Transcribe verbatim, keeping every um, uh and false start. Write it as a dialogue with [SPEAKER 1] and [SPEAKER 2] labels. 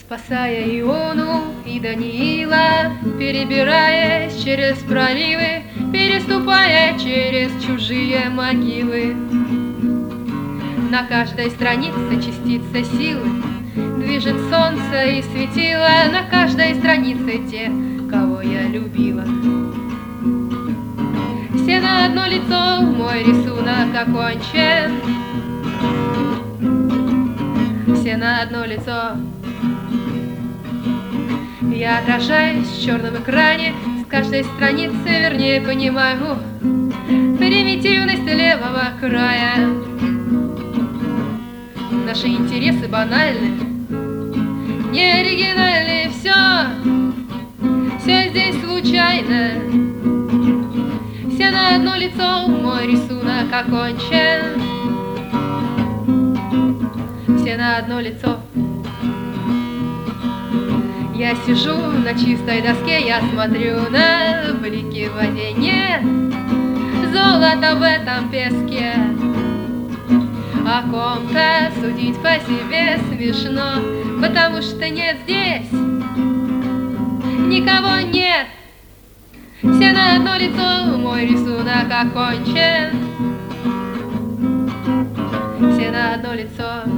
[SPEAKER 1] Спасая Иону и Даниила, перебираясь через проливы, переступая через чужие могилы. На каждой странице частица силы, движет солнце и светило, на каждой странице те, кого я любила. Все на одно лицо, мой рисунок окончен. Все на одно лицо. Я отражаюсь в черном экране, с каждой страницы, вернее, понимаю примитивность левого края. Наши интересы банальны, не оригинальны, все, все здесь случайно. Все на одно лицо, мой рисунок окончен. Все на одно лицо. Я сижу на чистой доске, я смотрю на блики в воде. Нет золота в этом песке. О ком-то судить по себе смешно, потому что нет здесь никого нет. Все на одно лицо, мой рисунок окончен. Все на одно лицо.